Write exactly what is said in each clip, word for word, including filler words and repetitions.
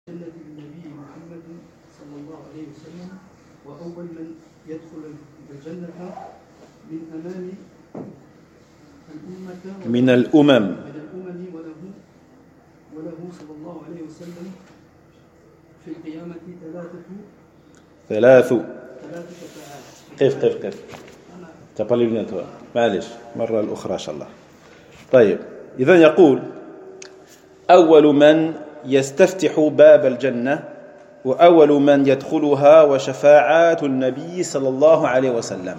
جنة النبي محمد صلى الله عليه وسلم وأول من يدخل الجنة من أمام الأمة من الأمم من الأمم وله وله صلى الله عليه وسلم في القيامة ثلاثة ثلاث ثلاث شفاعات. قف قف قف تقبل لنا تو معلش مرة الأخرى إن شاء الله. طيب إذا يقول أول من يستفتح باب الجنة وأول من يدخلها وشفاعات النبي صلى الله عليه وسلم.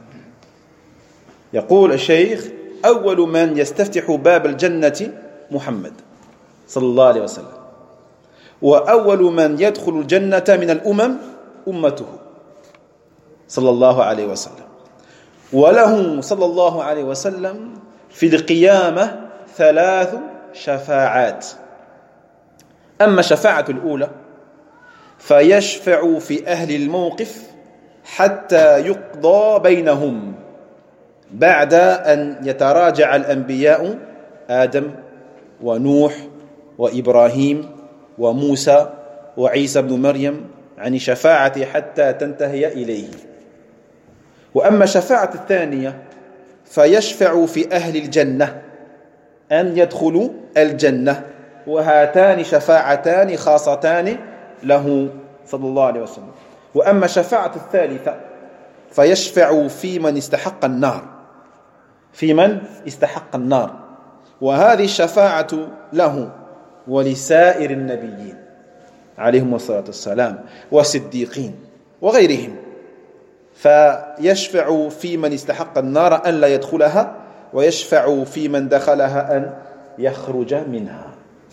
يقول الشيخ أول من يستفتح باب الجنة محمد صلى الله عليه وسلم، وأول من يدخل الجنة من الأمم أمته صلى الله عليه وسلم، وله صلى الله عليه وسلم في القيامة ثلاث شفاعات. أما الشفاعة الأولى فيشفع في أهل الموقف حتى يقضى بينهم بعد أن يتراجع الأنبياء آدم ونوح وإبراهيم وموسى وعيسى بن مريم عن شفاعة حتى تنتهي إليه. وأما الشفاعة الثانية فيشفع في أهل الجنة أن يدخلوا الجنة، وهاتان شفاعتان خاصتان له صلى الله عليه وسلم. وأما الشفاعة الثالثة فيشفع في من استحق النار في من استحق النار وهذه الشفاعة له ولسائر النبيين عليهم الصلاة والسلام والصديقين وغيرهم. فيشفع في من استحق النار أن لا يدخلها، ويشفع في من دخلها أن يخرج منها.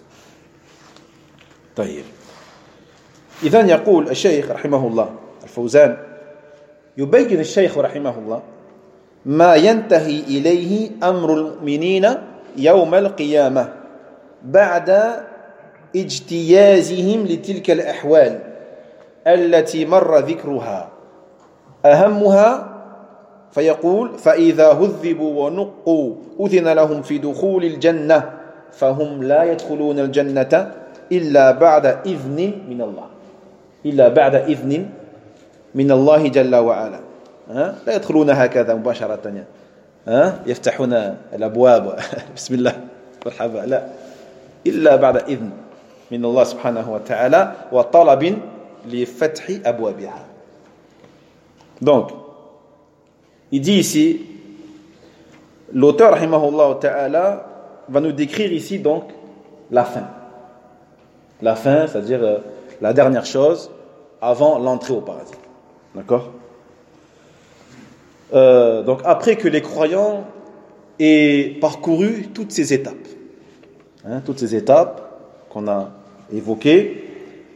طيب إذن يقول الشيخ رحمه الله الفوزان، يبين الشيخ رحمه الله ما ينتهي إليه أمر المؤمنين يوم القيامة بعد اجتيازهم لتلك الأحوال التي مر ذكرها. أهمها فيقول فإذا هذبوا ونقوا أذن لهم في دخول الجنة فهم لا يدخلون الجنة إلا بعد إذن من الله إلا بعد إذن من الله جل وعلا. ها؟ لا يدخلون هكذا مباشرة، ها؟ يفتحون الأبواب بسم الله مرحبا، لا، إلا بعد إذن من الله سبحانه وتعالى وطلب لفتح أبوابها. Donc, il dit ici, l'auteur rahimahullah ta'ala va nous décrire ici donc la fin. La fin, c'est-à-dire euh, la dernière chose avant l'entrée au paradis. D'accord ? euh, Donc après que les croyants aient parcouru toutes ces étapes, hein, toutes ces étapes qu'on a évoquées,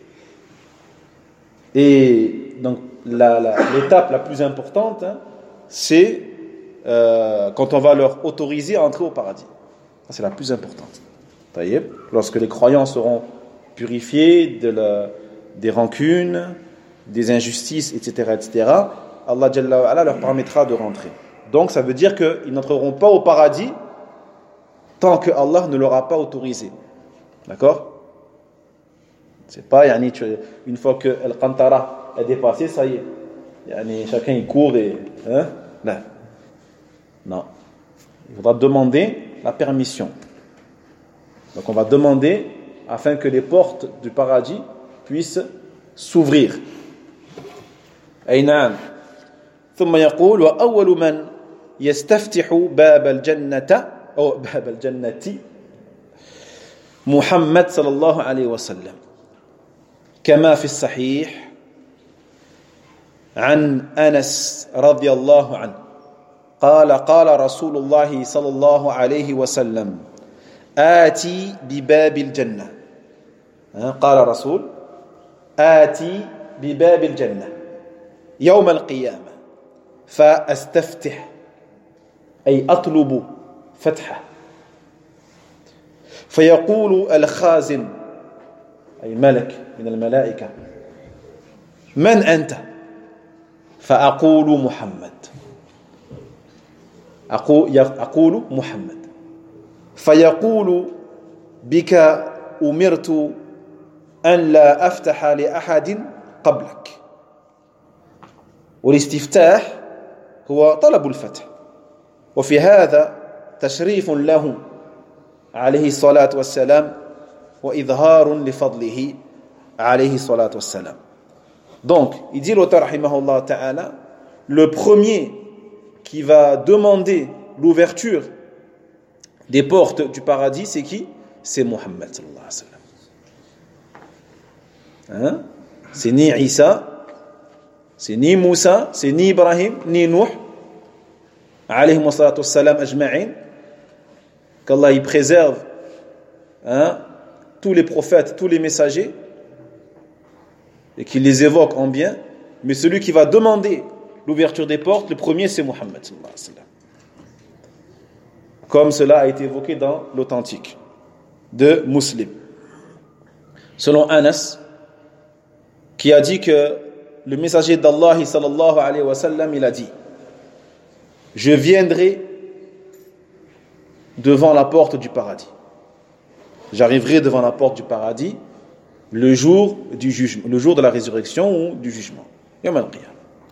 et donc la, la, l'étape la plus importante, hein, c'est euh, quand on va leur autoriser à entrer au paradis. Ça, c'est la plus importante. Taïeb, lorsque les croyants seront purifiés de la, des rancunes, des injustices, et cetera, et cetera, Allah Jalla wa Ala leur permettra de rentrer. Donc, ça veut dire qu'ils n'entreront pas au paradis tant que Allah ne leur a pas autorisé. D'accord ? C'est pas, yani, tu, une fois que Al-Qantara est dépassé, ça y est. Yani, chacun il court et... Hein? Non. Non. Il faudra demander la permission. Donc on va demander afin que les portes du paradis puissent s'ouvrir. أي نعم. ثم يقول وأول من يستفتح باب الجنة أو باب الجنة محمد صلى الله عليه وسلم كما في الصحيح عن أنس رضي الله عنه قال قال رسول الله صلى الله عليه وسلم آتي بباب الجنة. قال رسول آتي بباب الجنة يوم القيامة فأستفتح أي أطلب فتحه فيقول الخازن أي ملك من الملائكة من أنت؟ فأقول محمد أقول, أقول محمد فيقول بك أمرت أن لا أفتح لأحد قبلك. والاستفتاح هو طلب الفتح، وفي هذا تشريف له عليه الصلاة والسلام وإظهار لفضله عليه الصلاة والسلام. Donc, il dit l'auteur rahimahullah ta'ala, le premier qui va demander l'ouverture des portes du paradis, c'est qui? C'est Muhammad sallallahu alayhi wa sallam. Hein? C'est ni Isa, c'est ni Moussa, c'est ni Ibrahim, ni Nuh, alayhi wa salatu wassalam ajma'in, qu'Allah y préserve, hein, tous les prophètes, tous les messagers, et qu'il les évoque en bien. Mais celui qui va demander l'ouverture des portes, le premier c'est Muhammad sallallahu alayhi wa sallam. Comme cela a été évoqué dans l'authentique de Muslim. Selon Anas, qui a dit que le messager d'Allah sallallahu alayhi wa sallam, il a dit: je viendrai devant la porte du paradis. J'arriverai devant la porte du paradis le jour du jugement, le jour de la résurrection ou du jugement. Yawm al-Qiyamah.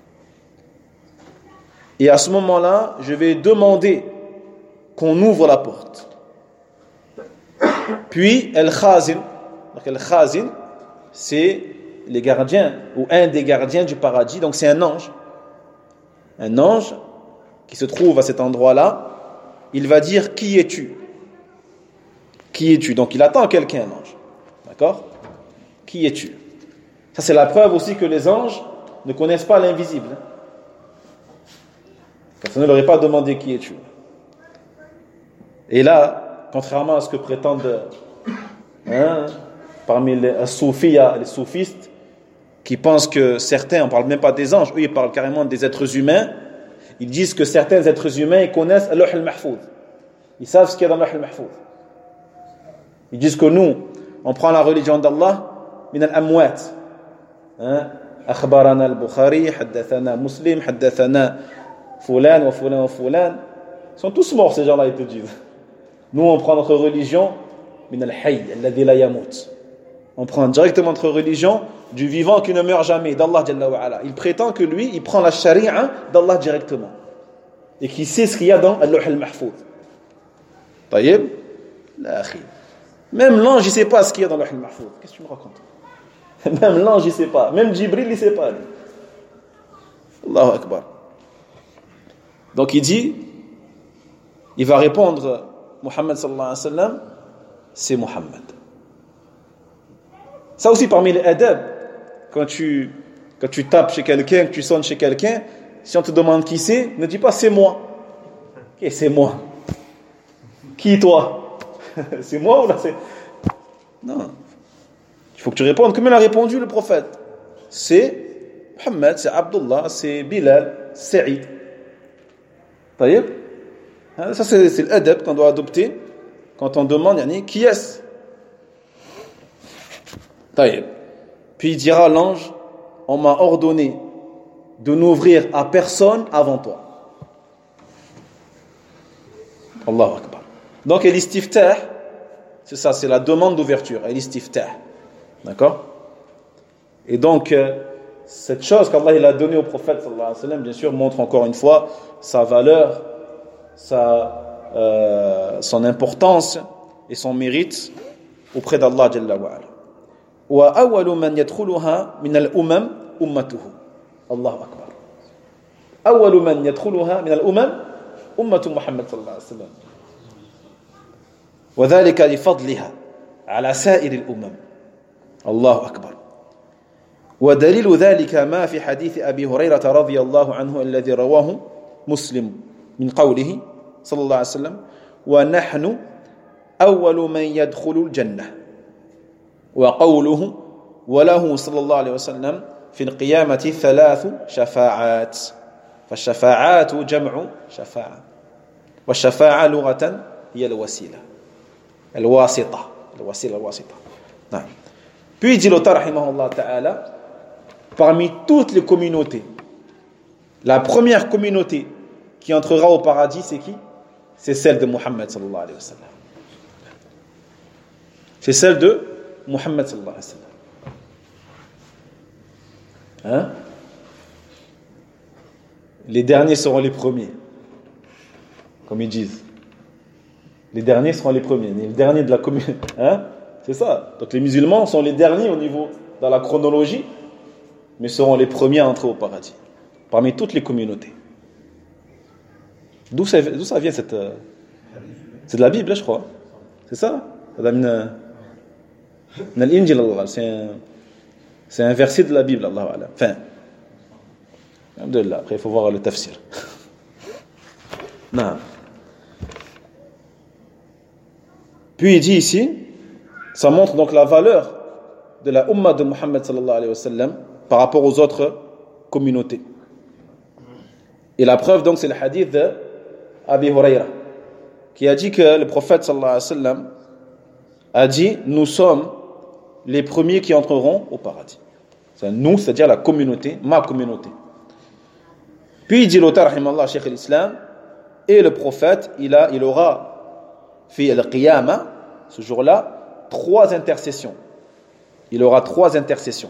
Et à ce moment-là, je vais demander qu'on ouvre la porte. Puis el-Khazin, donc el-Khazin, c'est les gardiens ou un des gardiens du paradis, donc c'est un ange. Un ange qui se trouve à cet endroit-là, il va dire: qui es-tu? Qui es-tu? Donc il attend quelqu'un, l'ange. D'accord? Qui es-tu? Ça, c'est la preuve aussi que les anges ne connaissent pas l'invisible. Personne ne leur aurait pas demandé qui es-tu. Et là, contrairement à ce que prétendent hein, parmi les soufis, les soufistes, qui pensent que certains, on ne parle même pas des anges, eux ils parlent carrément des êtres humains, ils disent que certains êtres humains ils connaissent al-Lawh al-Mahfouz. Ils savent ce qu'il y a dans al-Lawh al-Mahfouz. Ils disent que nous, on prend la religion d'Allah min al-amwat. Akhbarana al-Bukhari, haddathana Muslim, haddathana Fulan wa Fulan wa Fulan. Ils sont tous morts, ces gens-là, ils te disent. Nous, on prend notre religion min al-hayy, alladhi la yamut. On prend directement notre religion du vivant qui ne meurt jamais, d'Allah Jalla wa Ala. Il prétend que lui, il prend la charia d'Allah directement. Et qu'il sait ce qu'il y a dans al-Lawh al-Mahfouz. Taïeb? La akhi. Même l'ange, il ne sait pas ce qu'il y a dans al-Lawh al-Mahfouz. Qu'est-ce que tu me racontes? Même l'ange, il ne sait pas. Même Jibril, il ne sait pas. Allahu Akbar. Donc il dit, il va répondre, Muhammad sallallahu alayhi wa sallam, c'est Muhammad. Ça aussi parmi les adab, quand tu, quand tu tapes chez quelqu'un, que tu sonnes chez quelqu'un, si on te demande qui c'est, ne dis pas c'est moi. Qui c'est moi? Qui toi? C'est moi ou là c'est... Non. Il faut que tu répondes comme il a répondu le prophète. C'est Muhammad, c'est Abdullah, c'est Bilal, c'est Saïd. Taïeb? Ça c'est, c'est l'adab qu'on doit adopter quand on demande yani, qui est-ce? Taïeb. Puis il dira l'ange: on m'a ordonné de n'ouvrir à personne avant toi. Allahu Akbar. Donc l'istiftah, c'est ça, c'est la demande d'ouverture. L'istiftah. D'accord? Et donc euh, cette chose qu'Allah il a donnée au prophète sallallahu alayhi wa sallam, bien sûr, montre encore une fois sa valeur, sa, euh, son importance et son mérite auprès d'Allah Jalla wa Ala. Wa awwalu man yadkhuluha min al-umam ummatuhu. Allahu Akbar. Awwalu man yadkhuluha min al-umam ummatu Muhammad sallallahu alayhi wa sallam. Wa dhalika li fadliha ala sa'ir al-umam. Allahu Akbar. ودليل ذلك ما في حديث أبي هريرة رضي الله عنه الذي رواه مسلم من قوله صلى الله عليه وسلم: ونحن أول من يدخل الجنة. وقوله: وله صلى الله عليه وسلم في القيامة ثلاث شفاعات. فالشفاعات جمع شفاعة، والشفاعة لغة هي الوسيلة، الواسطة، الوسيلة الواسطة. نعم. Puis il dit l'auteur rahimahullah ta'ala, parmi toutes les communautés, la première communauté qui entrera au paradis, c'est qui? C'est celle de Muhammad sallallahu alayhi wa sallam. C'est celle de Muhammad sallallahu alayhi wa sallam. Hein? Les derniers seront les premiers. Comme ils disent. Les derniers seront les premiers. Les derniers de la communauté. Hein? C'est ça. Donc les musulmans sont les derniers au niveau, dans la chronologie, mais seront les premiers à entrer au paradis. Parmi toutes les communautés. D'où ça, d'où ça vient cette... Euh, c'est de la Bible, je crois. C'est ça? C'est un, c'est un verset de la Bible, Allah A'lam. Enfin, alhamdulillah. Après, il faut voir le tafsir. Non. Puis il dit ici, ça montre donc la valeur de la Ummah de Muhammad sallallahu alayhi wa sallam par rapport aux autres communautés. Et la preuve donc c'est le hadith de Abi Hurayra qui a dit que le prophète sallallahu alayhi wa sallam a dit nous sommes les premiers qui entreront au paradis. C'est nous, c'est-à-dire la communauté, ma communauté. Puis il dit l'auteur rahimallah Cheikh al-Islam et le prophète il a il aura fait al-qiyamah ce jour-là trois intercessions. Il aura trois intercessions.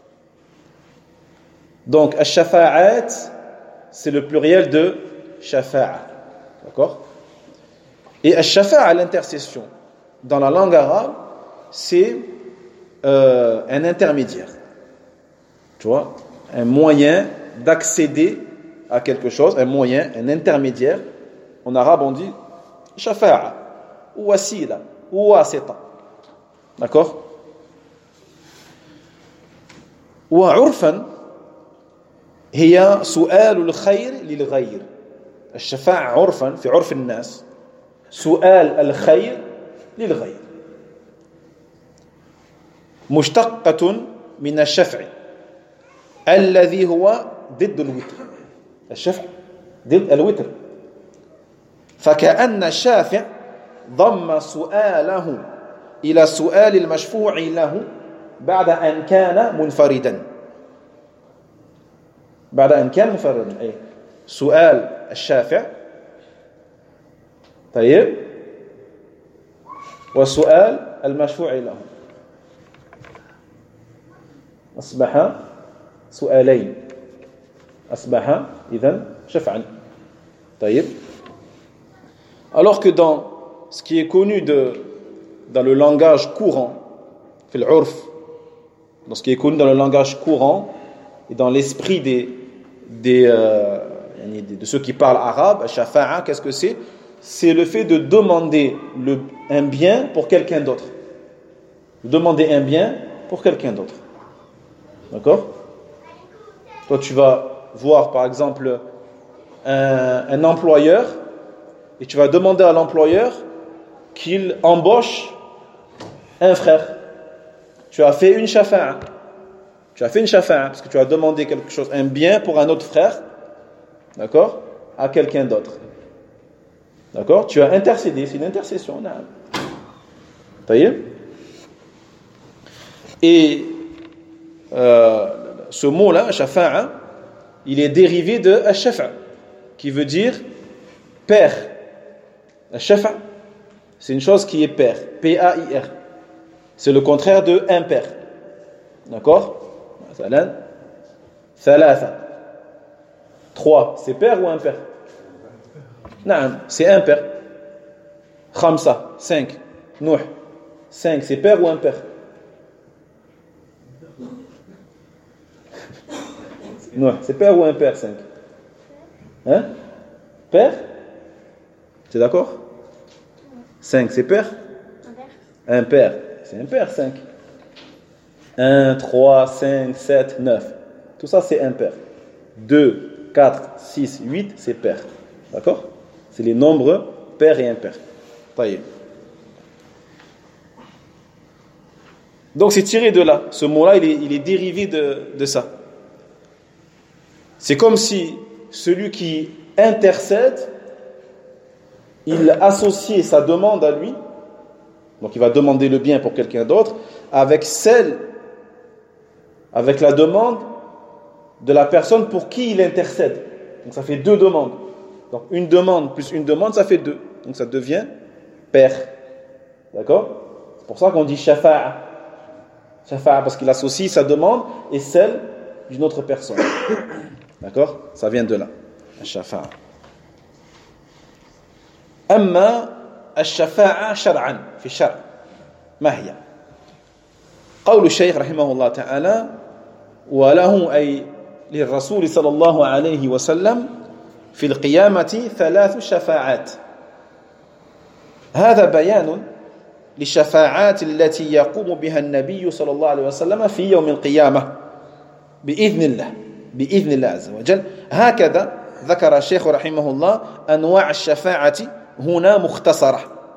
Donc al-shafa'at c'est le pluriel de shafa'a. D'accord? Et al-shafa'a, l'intercession, dans la langue arabe, c'est euh, un intermédiaire. Tu vois? Un moyen d'accéder à quelque chose, un moyen, un intermédiaire. En arabe, on dit shafa'a, ou wasila, ou wasita. D'accord? Wa urfan, هي سؤال الخير للغير الشفاعة عرفا في عرف الناس سؤال الخير للغير مشتقة من الشفع الذي هو ضد الوتر الشفع ضد الوتر فكأن الشافع ضم سؤاله إلى سؤال المشفوع له بعد أن كان منفردا بعد أن كان منفردا أي سؤال الشافع طيب وسؤال المشفوع له أصبح سؤالين أصبح إذن شفعا طيب alors que dans ce qui est connu de, dans le langage courant في العرف dans ce qui est connu dans le langage courant et dans l'esprit des Des, euh, de ceux qui parlent arabe, shafa'a, qu'est-ce que c'est? C'est le fait de demander le, un bien pour quelqu'un d'autre. Demander un bien pour quelqu'un d'autre. D'accord? Toi, tu vas voir, par exemple, un, un employeur et tu vas demander à l'employeur qu'il embauche un frère. Tu as fait une shafa'a. Tu as fait une shafa'a parce que tu as demandé quelque chose, un bien pour un autre frère, d'accord, à quelqu'un d'autre. D'accord? Tu as intercédé, c'est une intercession. Et euh, ce mot-là, shafa'a, il est dérivé de ash-shafa', qui veut dire père. Ash-shafa', c'est une chose qui est père, P A I R. C'est le contraire de impair. D'accord? مثلا ثلاثة trois c'est père ou impair? نعم c'est impair. خمسة cinq نوح cinq c'est père ou impair? نوح c'est père ou impair cinq? Hein? Père? Tu es d'accord? cinq c'est père? Impair. C'est impair cinq. un, trois, cinq, sept, neuf. Tout ça, c'est impair. deux, quatre, six, huit, c'est pair. D'accord? C'est les nombres pairs et impairs. Taïe. Donc, c'est tiré de là. Ce mot-là, il est, il est dérivé de, de ça. C'est comme si celui qui intercède, il associe sa demande à lui, donc il va demander le bien pour quelqu'un d'autre, avec celle avec la demande de la personne pour qui il intercède. Donc ça fait deux demandes. Donc une demande plus une demande, ça fait deux. Donc ça devient pair. D'accord? C'est pour ça qu'on dit shafa'a. Shafa'a parce qu'il associe sa demande et celle d'une autre personne. D'accord? Ça vient de là. Al-shafa'a. Amma al-shafa'a shar'an, fi shar'. ما هي؟ قول الشيخ رحمه الله تعالى وله أي للرسول صلى الله عليه وسلم في القيامة ثلاث شفاعات. هذا بيان للشفاعات التي يقوم بها النبي صلى الله عليه وسلم في يوم القيامة بإذن الله بإذن الله عز وجل. هكذا ذكر الشيخ رحمه الله أنواع الشفاعة هنا مختصرة.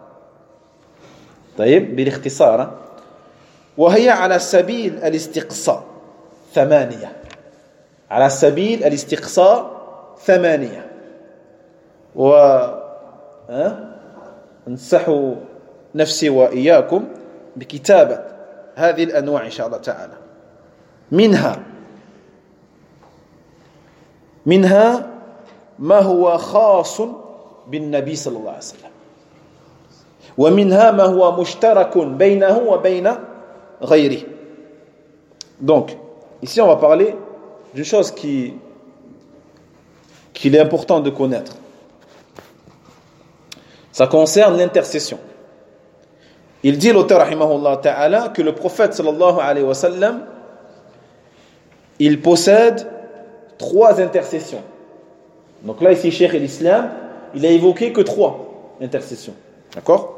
طيب بالاختصار وهي على سبيل الاستقصاء ثمانية على سبيل الاستقصاء ثمانية و انصح نفسي وإياكم بكتابة هذه الأنواع إن شاء الله تعالى. منها منها ما هو خاص بالنبي صلى الله عليه وسلم ومنها ما هو مشترك بينه وبين غيره. Donc ici on va parler d'une chose qui qu'il est important de connaître. Ça concerne l'intercession. Il dit l'auteur rahimahullah ta'ala que le prophète sallallahu alayhi wa sallam il possède trois intercessions. Donc là ici Cheikh l'Islam il a évoqué que trois intercessions. D'accord?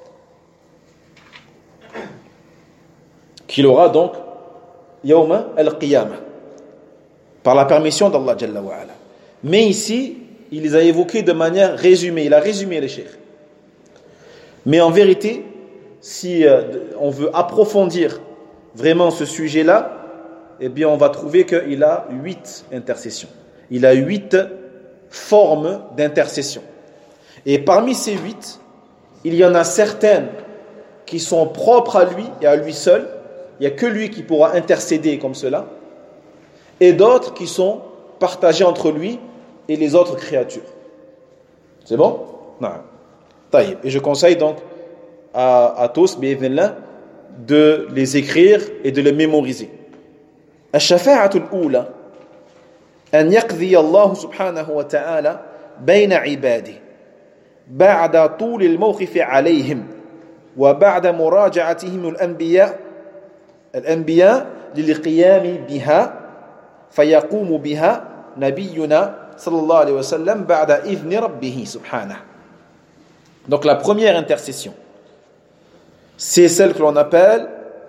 Qu'il aura donc Yawma al-Qiyamah par la permission d'Allah Jalla wa Ala. Mais ici, il les a évoqués de manière résumée, il a résumé les cheikhs. Mais en vérité, si euh, on veut approfondir vraiment ce sujet-là, eh bien on va trouver qu'il a huit intercessions. Il a huit formes d'intercession. Et parmi ces huit, il y en a certaines qui sont propres à lui et à lui seul. Il n'y a que lui qui pourra intercéder comme cela. Et d'autres qui sont partagés entre lui et les autres créatures. C'est bon? Non. Taïb. Et je conseille donc à, à tous, bi'idhnillah, de les écrire et de les mémoriser. Al-shafa'atu al-oula an yaqdi Allah subhanahu wa ta'ala bayna ibadihi ba'da tul al-mawqif alayhim wa ba'da muraja'atihim al-anbiya الأنبياء للقيام بها فيقوم بها نبينا صلى الله عليه وسلم بعد إذن ربه سبحانه. Donc la première intercession, c'est celle que l'on appelle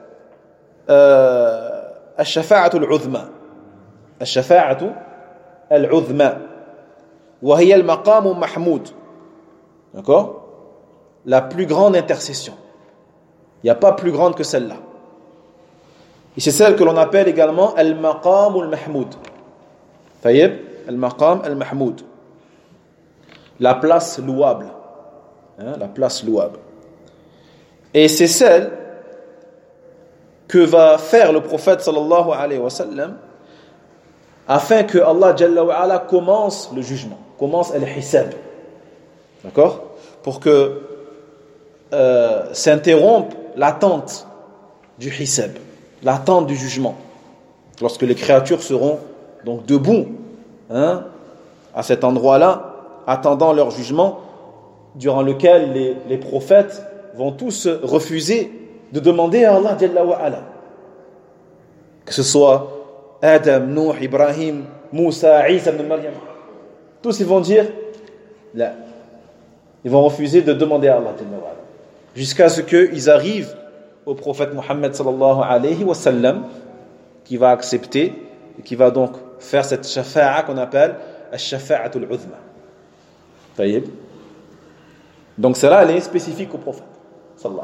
euh, الشفاعة العظمى الشفاعة العظمى وهي المقام محمود. D'accord? La plus grande intercession. Il n'y a pas plus grande que celle-là. Et c'est celle que l'on appelle également Al-Maqam al-Mahmoud. Taïeb, Al-Maqam al-Mahmoud. La place louable. Hein, la place louable. Et c'est celle que va faire le prophète sallallahu alayhi wa sallam afin que Allah Jalla wa Ala commence le jugement, commence al-Hisab. D'accord? Pour que euh, s'interrompe l'attente du Hisab. L'attente du jugement, lorsque les créatures seront donc debout hein, à cet endroit-là, attendant leur jugement, durant lequel les, les prophètes vont tous refuser de demander à Allah Jalla wa Ala. Que ce soit Adam, Nuh, Ibrahim, Moussa, Isa ibn Maryam, tous ils vont dire là. Ils vont refuser de demander à Allah Jalla wa Ala, jusqu'à ce qu'ils arrivent au prophète Mohammed sallallahu alayhi wa sallam, qui va accepter et qui va donc faire cette shafa'a qu'on appelle al-shafa'atul uzma. Taïb. Donc cela elle est spécifique au prophète sallallahu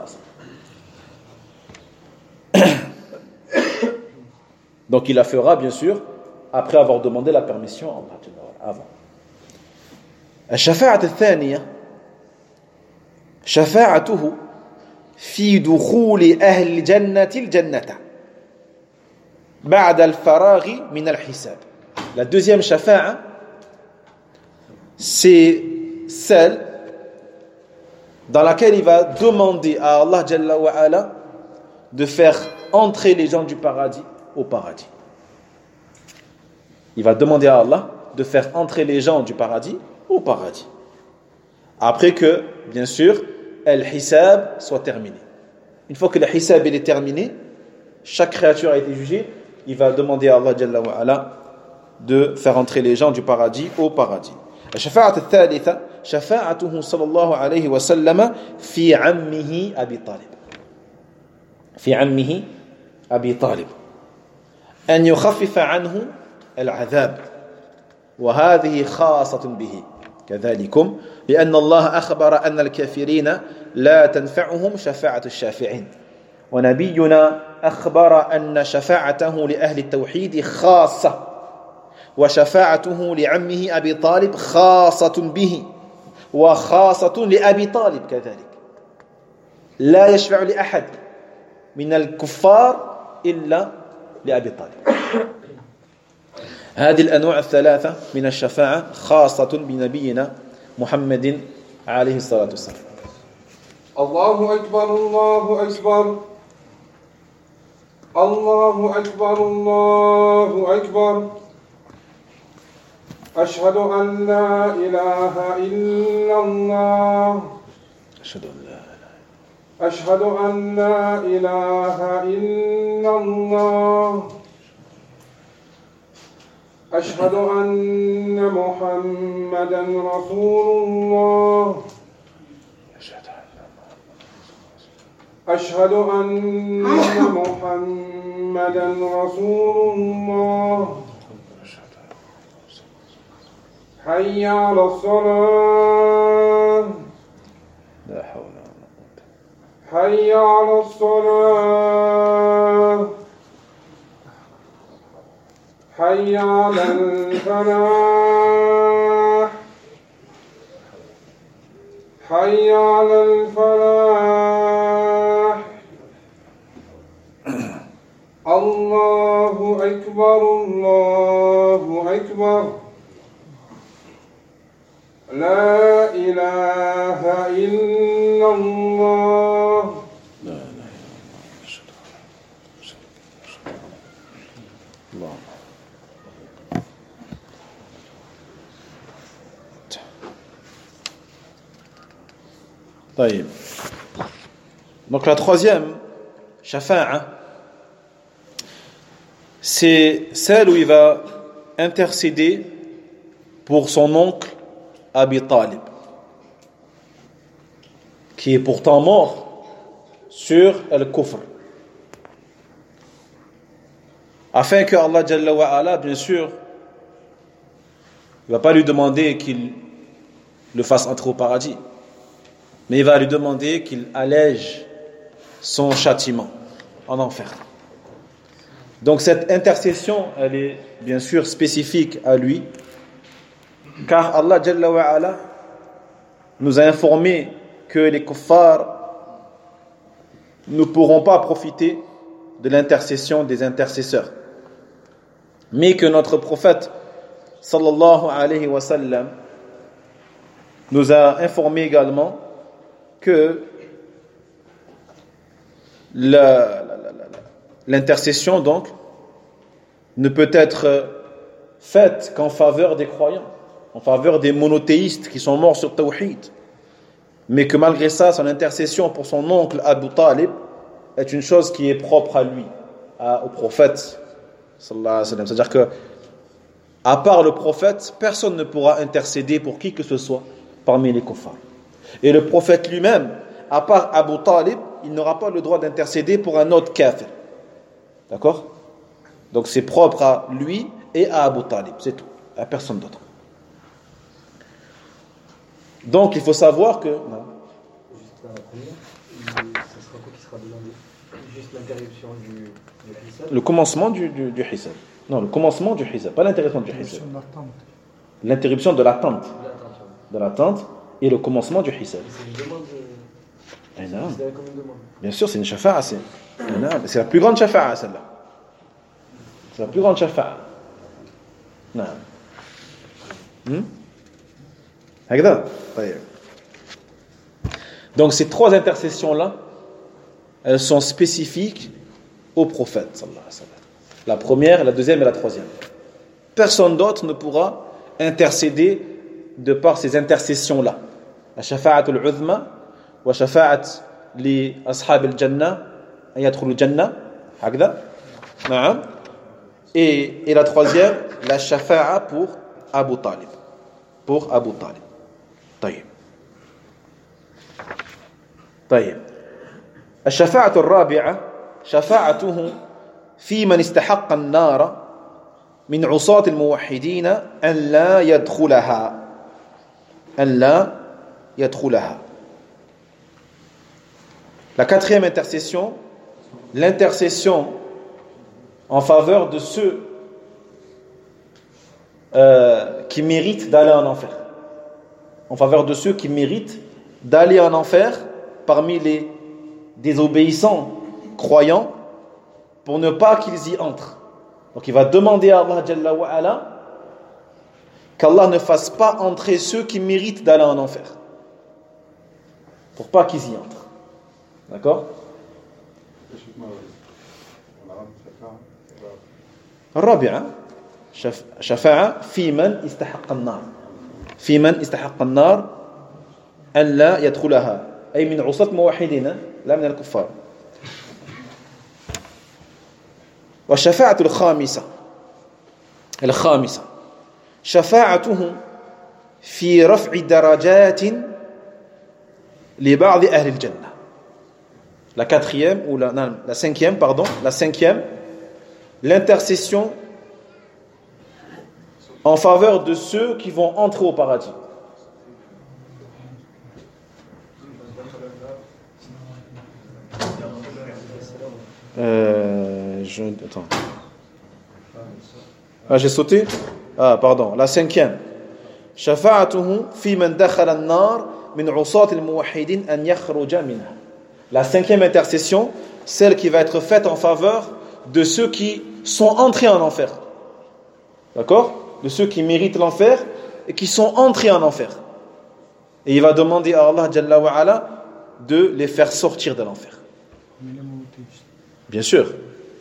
alayhi wa sallam. Donc il la fera bien sûr après avoir demandé la permission à Allah avant. Al-shafa'at al-thaniya shafa'atuhu في دخول أهل الجنة الجنة بعد الفراغ من الحساب. La deuxième shafa'a, c'est celle dans laquelle il va demander à Allah Jalla wa Ala de faire entrer les gens du paradis au paradis. Il va demander à Allah de faire entrer les gens du paradis au paradis. Après que, bien sûr, al-hisab soit terminé. Une fois que le hisab est terminé, chaque créature a été jugée, il va demander à Allah Jalla wa Ala de faire entrer les gens du paradis au paradis. الشفاعة الثالثة شفاعته صلى الله عليه وسلم في عمه أبي طالب في عمه أبي طالب أن يخفف عنه العذاب وهذه خاصة به كذلكم لأن الله أخبر أن الكافرين لا تنفعهم شفاعة الشافعين ونبينا أخبر أن شفاعته لأهل التوحيد خاصة وشفاعته لعمه أبي طالب خاصة به وخاصة لأبي طالب كذلك لا يشفع لأحد من الكفار إلا لأبي طالب. هذه الأنواع الثلاثة من الشفاعة خاصة بنبينا محمد عليه الصلاة والسلام. الله أكبر الله أكبر الله أكبر الله أكبر أشهد أن لا إله إلا الله أشهد أن لا أشهد أن لا إله إلا الله أشهد أن محمدا رسول الله أشهد أن محمدا رسول الله حي على الصلاة لا حول ولا قوة حي على الصلاة حي على الفلاح حي على الفلاح الله أكبر الله أكبر لا إله إلا الله لا إله إلا الله. طيب. Donc la troisième shafa'a, c'est celle où il va intercéder pour son oncle Abi Talib, qui est pourtant mort sur al-kufr, afin que Allah Jalla wa Ala, bien sûr, il ne va pas lui demander qu'il le fasse entrer au paradis, mais il va lui demander qu'il allège son châtiment en enfer. Donc cette intercession, elle est bien sûr spécifique à lui, car Allah Jalla wa Ala nous a informé que les kuffars ne pourront pas profiter de l'intercession des intercesseurs, mais que notre prophète sallallahu alayhi wa sallam nous a informé également que la, la, la, la, l'intercession donc ne peut être faite qu'en faveur des croyants, en faveur des monothéistes qui sont morts sur Tawhid, mais que malgré ça, son intercession pour son oncle Abu Talib est une chose qui est propre à lui, à, au prophète sallallahu alayhi wa sallam. C'est-à-dire que, à part le prophète, personne ne pourra intercéder pour qui que ce soit parmi les kuffars. Et le prophète lui-même, à part Abu Talib, il n'aura pas le droit d'intercéder pour un autre kafir. D'accord ? Donc c'est propre à lui et à Abu Talib, c'est tout, à personne d'autre. Donc il faut savoir que... Non. Juste la première, ça sera quoi qui sera demandé ? Juste l'interruption du, du hisab ? Le commencement du, du, du hisab. Non, le commencement du hisab, pas l'interruption du hisab. L'interruption de l'attente. De l'attente et le commencement du hisab. C'est une demande. Eh non. C'est comme une demande. Bien sûr, c'est une shafa'a. C'est, c'est la plus grande shafa'a, celle-là. C'est la plus grande shafa'a. Non. Hmm? هكذا طيب. Donc ces trois intercessions-là, elles sont spécifiques au prophète sallallahu alayhi wa sallam. La première, la deuxième et la troisième. Personne d'autre ne pourra intercéder de par ces intercessions-là. La shafa'atul uzma wa shafa'at li ashab al-jannah an yadkhulu al-jannah hakda. Na'am. Et et la troisième, la shafa'a pour Abu Talib. Pour Abu Talib. طيب. طيب. الشفاعة الرابعة شفاعته في من استحق النار من عصاة الموحدين أن لا يدخلها أن لا يدخلها. La quatrième intercession, l'intercession en faveur de ceux euh, qui méritent d'aller en enfer. En faveur de ceux qui méritent d'aller en enfer parmi les désobéissants croyants pour ne pas qu'ils y entrent. Donc il va demander à Allah Jalla wa Ala qu'Allah ne fasse pas entrer ceux qui méritent d'aller en enfer. Pour pas qu'ils y entrent. D'accord? الرابعة شفاعة في من استحق النار في من استحق النار أن لا يدخلها أي من عصاة موحدين لا من الكفار. والشفاعة الخامسة الخامسة شفاعته في رفع درجات لبعض أهل الجنة. La quatrième ou la, non, la cinquième pardon la cinquième l'intercession en faveur de ceux qui vont entrer au paradis. Euh, je, attends. Ah, j'ai sauté. Ah, pardon. La cinquième. شفاعته في من دخل النار من عصاة الموحدين أن يخرج منها. La cinquième intercession, celle qui va être faite en faveur de ceux qui sont entrés en enfer. D'accord? De ceux qui méritent l'enfer et qui sont entrés en enfer. Et il va demander à Allah Jalla wa Ala de les faire sortir de l'enfer. Bien sûr.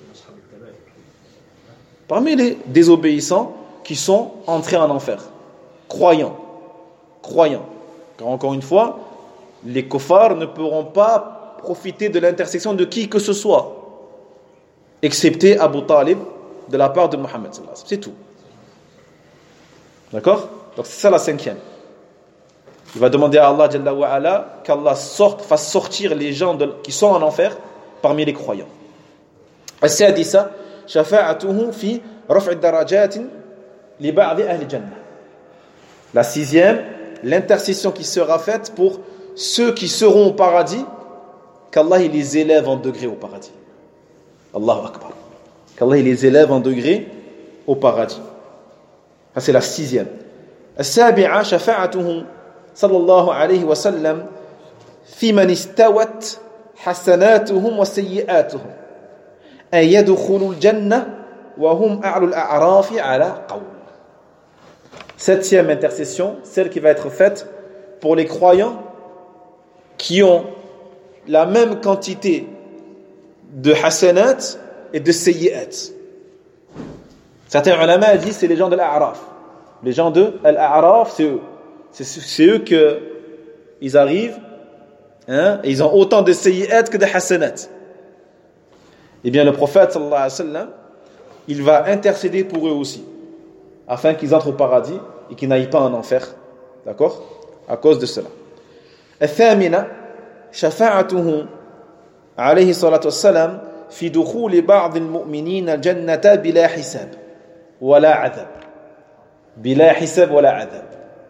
Parmi les désobéissants qui sont entrés en enfer. Croyants. Croyants. Car encore une fois, les kuffars ne pourront pas profiter de l'intercession de qui que ce soit, excepté Abu Talib de la part de Mohammed. C'est tout. D'accord? Donc c'est ça la cinquième. Il va demander à Allah Jalla wa Ala qu'Allah sorte, fasse sortir les gens de, qui sont en enfer parmi les croyants. السادسة شفاعته في رفع الدرجات لبعض أهل الجنة. La sixième, l'intercession qui sera faite pour ceux qui seront au paradis, qu'Allah il les élève en degré au paradis. Allahu Akbar. Qu'Allah il les élève en degré au paradis. Ça c'est la sixième. السابعة شفاعته صلى الله عليه وسلم في من استوت حسناتهم وسيئاتهم أن يدخلوا الجنة وهم أعلى الأعراف على قول. Septième intercession, celle qui va être faite pour les croyants qui ont la même quantité de hasanat et de sayyi'at. Certains ulama disent c'est les gens de l'A'raf. Les gens de l'A'raf, c'est eux. C'est, c'est eux que ils arrivent, hein, et ils ont autant de sayyi'at que de hasanat. Eh bien, le prophète sallallahu alayhi wa sallam, il va intercéder pour eux aussi, afin qu'ils entrent au paradis et qu'ils n'aillent pas en enfer. D'accord? À cause de cela. الثامنة شفاعته عليه الصلاة والسلام في دخول بعض المؤمنين الجنة بلا حساب ولا عذاب. بلا حساب ولا عذاب.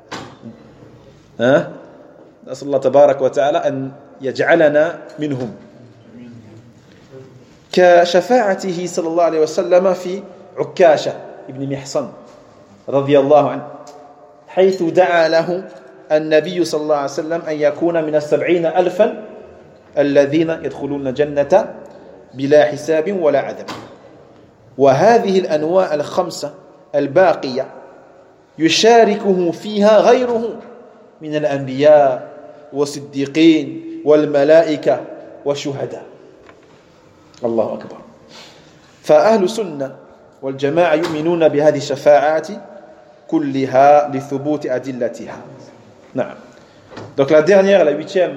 ها؟ نسأل الله تبارك وتعالى أن يجعلنا منهم. كشفاعته صلى الله عليه وسلم في عكاشة ابن محصن رضي الله عنه حيث دعا له النبي صلى الله عليه وسلم أن يكون من السبعين ألفا الذين يدخلون الجنة بلا حساب ولا عذاب. وهذه الأنواع الخمسة الباقية يشاركه فيها غيره من الأنبياء والصديقين والملائكة والشهداء. الله أكبر. فأهل السنة والجماعة يؤمنون بهذه الشفاعات كلها لثبوت أدلتها. نعم. Donc la dernière, la huitième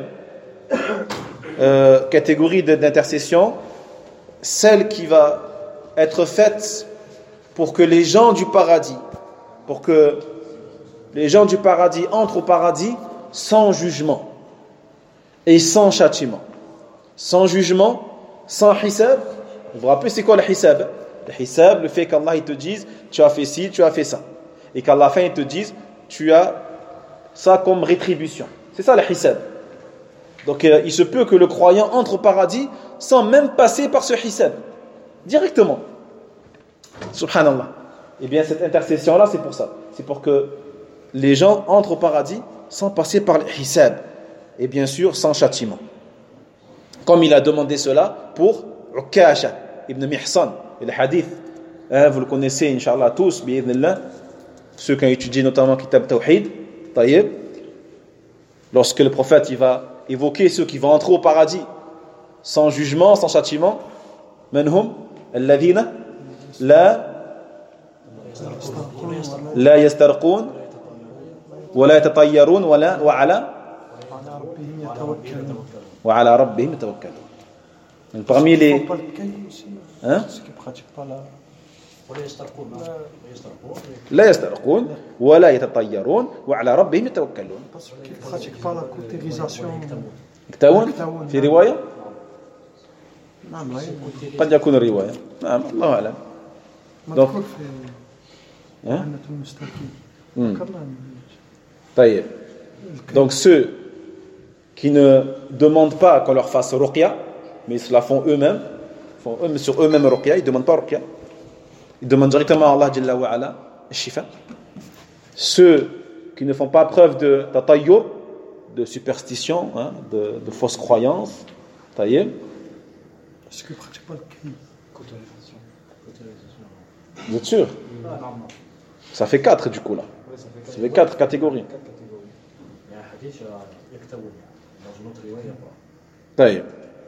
euh, catégorie d'intercession, celle qui va être faite pour que les gens du paradis, pour que les gens du paradis entrent au paradis sans jugement et sans châtiment. Sans jugement, sans hisab. Vous vous rappelez c'est quoi le hisab? Le hisab, le fait qu'Allah il te dise tu as fait ci, tu as fait ça. Et qu'à la fin il te dise tu as ça comme rétribution. C'est ça le hisab. Donc euh, il se peut que le croyant entre au paradis sans même passer par ce hisab. Directement. Subhanallah. Et bien cette intercession là c'est pour ça. C'est pour que les gens entrent au paradis sans passer par le hisab. Et bien sûr sans châtiment. Comme il a demandé cela pour Ukasha ibn Mihsan. Et le hadith, hein, vous le connaissez Inch'Allah tous, bi'idhnillah, ceux qui ont étudié notamment Kitab Tawhid, Tayyib, lorsque le prophète il va évoquer ceux qui vont entrer au paradis sans jugement, sans châtiment, manhum alladhina la la yastarqun wa la yatatayyarun wa la wa ala wa ala rabbihim yatawakkalun. Donc parmi les hein ceux qui pratiquent pas la لا يسترقون ولا يتطيرون وعلى ربهم يتوكلون. ceux qui pratiquent pas la cautérisation. يكتوون في رواية نعم قد يكون الرواية نعم الله أعلم. مذكور في جنة المستقيم. طيب. Donc ceux qui ne demandent pas qu'on leur fasse ruqya, mais ils se la font eux-mêmes, font eux, sur eux-mêmes ruqya, ils ne demandent pas ruqya. Ils demandent directement à Allah Jalla wa Ala shifa. Ceux qui ne font pas preuve de tatayyur, de superstition, hein, de, de fausses croyances, taïeb. Ceux qui ne pratiquent pas le crime. Vous êtes sûr? Ça fait quatre du coup là. Ça fait quatre catégories. Taïeb.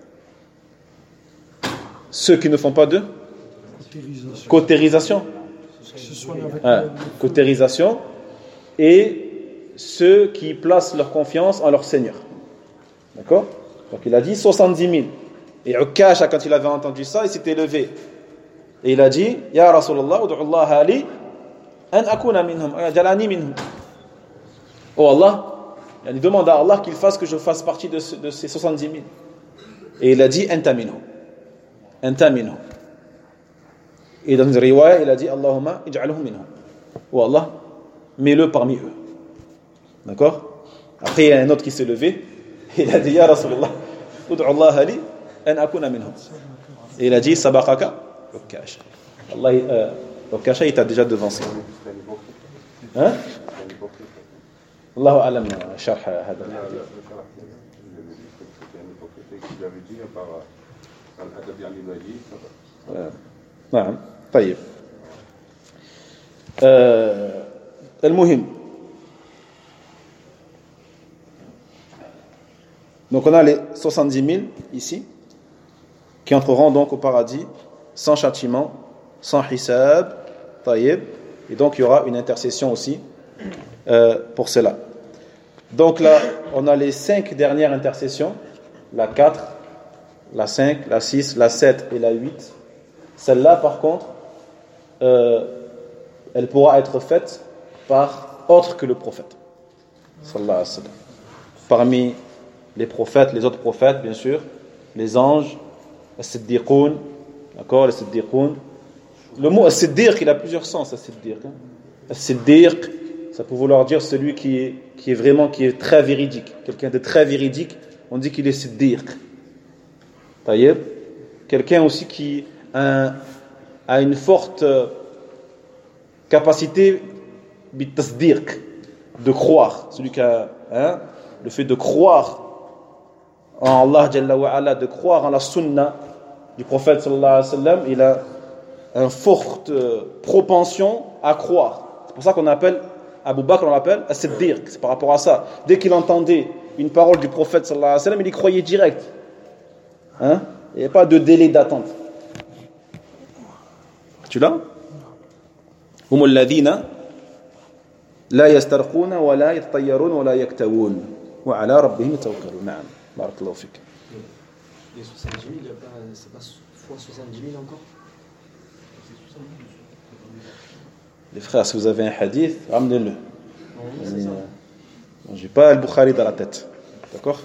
Ceux qui ne font pas de cautérisation, ah, cautérisation, et ceux qui placent leur confiance en leur Seigneur. D'accord? Donc il a dit soixante-dix mille. Et Ukasha, quand il avait entendu ça, il s'était levé. Et il a dit Ya Rasulallah, ud'u Allah li an akuna minhum, jalani minhum. Oh Allah, il demande à Allah qu'il fasse que je fasse partie de, ce, de ces soixante-dix mille. Et il a dit Anta minhum. Anta minhum. Et dans une riwaya, il a dit Allahumma ij'alhum minhum. Oh Allah, mets-le parmi eux. D'accord? Après, il y a un autre qui s'est levé. Et il a dit Ya Rasulallah, ud'u Allah li an akuna minhum. Et il a dit Sabaqaka Ukasha. Allah, euh, Ukasha, il t'a déjà devancé. Hein? Allahu a'lam sharh hada al-hadith. نعم طيب آه المهم donc on a les soixante-dix mille ici qui entreront donc au paradis sans châtiment, sans hisab, طيب, et donc il y aura une intercession aussi euh, pour cela. Donc là on a les cinq dernières intercessions, la quatre, la cinq, la six, la sept et la huit. Celle-là, par contre, euh, elle pourra être faite par autre que le prophète. Sallallahu alayhi wa sallam. Parmi les prophètes, les autres prophètes, bien sûr, les anges, les siddiqoun, d'accord, les siddiqoun. Le mot siddiq, il a plusieurs sens, le siddiq. Le siddiq, ça peut vouloir dire celui qui est, qui est vraiment, qui est très véridique. Quelqu'un de très véridique, on dit qu'il est siddiq. Taïeb. Quelqu'un aussi qui a, a une forte capacité bitasdiq, de croire. Celui qui a hein, le fait de croire en Allah Jalla wa Ala, de croire en la sunna du prophète sallallahu alayhi wa sallam, il a une forte propension à croire. C'est pour ça qu'on appelle Abu Bakr, on l'appelle as-siddiq. C'est par rapport à ça. Dès qu'il entendait une parole du prophète sallallahu alayhi wa sallam, il y croyait direct. Hein? Il n'y a pas de délai d'attente. Tu l'as? هم الذين لا يسترقون ولا يتطيرون ولا يكتوون وعلى ربهم يتوكلون. نعم بارك الله فيك. Les soixante-dix mille, c'est pas fois soixante-dix mille encore? Les frères, si vous avez un hadith, ramenez-le. Je n'ai pas Al-Bukhari dans la tête. D'accord?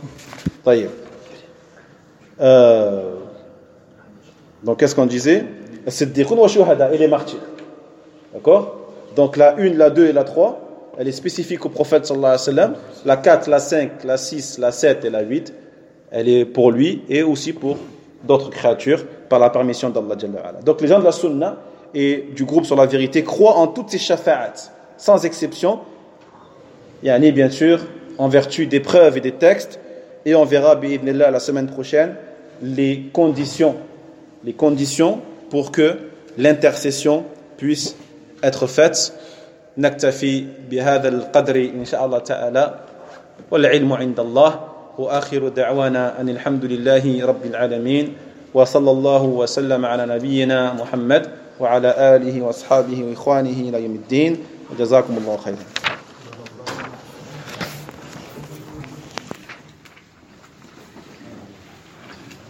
euh, Donc, qu'est-ce qu'on disait? As-Siddiqun wa Shuhada et les martyrs. D'accord? Donc, la une, la deux et la trois, elle est spécifique au prophète sallallahu alayhi wa sallam. La quatre, la cinq, la six, la sept et la huit, elle est pour lui et aussi pour d'autres créatures par la permission d'Allah Jalla wa Ala. Donc, les gens de la Sunna et du groupe sur la vérité croient en toutes ces shafa'at, sans exception. Yani, bien sûr, en vertu des preuves et des textes, et on verra bi'idhnillah la semaine prochaine les conditions, les conditions pour que l'intercession puisse être faite. نكتفي بهذا القدر إن شاء الله تعالى والعلم عند الله وآخر دعوانا أن الحمد لله رب العالمين وصلى الله وسلم على نبينا محمد وعلى آله وأصحابه وإخوانه إلى يوم الدين وجزاكم الله خيرا.